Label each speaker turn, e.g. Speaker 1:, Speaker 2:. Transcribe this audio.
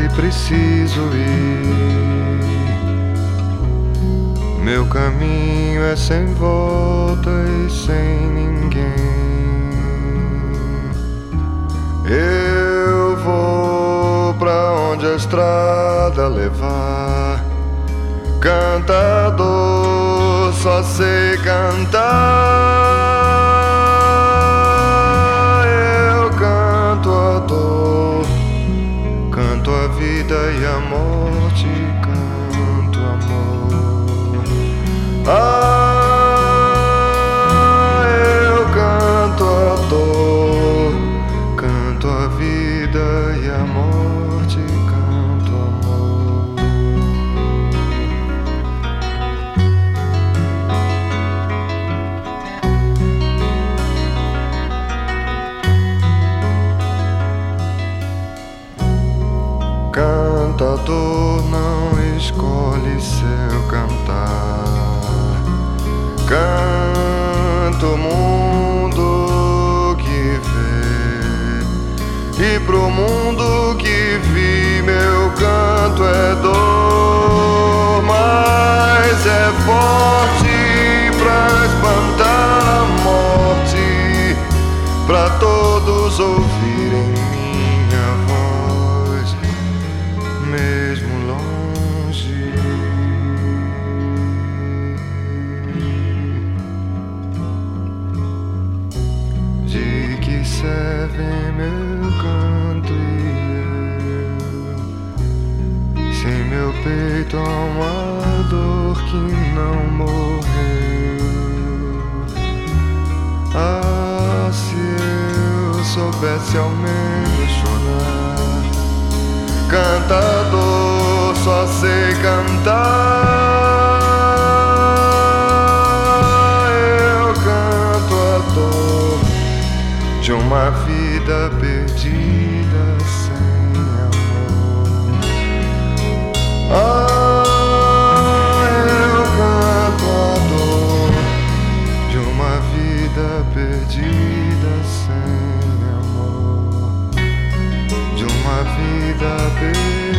Speaker 1: onde preciso ir. Meu caminho é sem volta e sem ninguém. Eu vou pra onde a estrada levar. Cantador, só sei cantar. Eu canto a dor, canto a vida e a morte, canto amor. Eu canto a dor, canto a vida e a morte, canto amor. Cantador não escolhe seu cantar. Canto o mundo que vê, e pro mundo que vi meu canto é dor, mas é forte pra espantar a morte, pra todos ouvirem minha voz, mesmo longe. De que serve meu canto e eu, sem meu peito há uma dor que não morreu. Ah, se eu soubesse ao menos chorar. Cantador, só sei cantar. Eu canto a dor de uma vida perdida sem amor. Eu canto a dor de uma vida perdida sem amor, de uma vida perdida.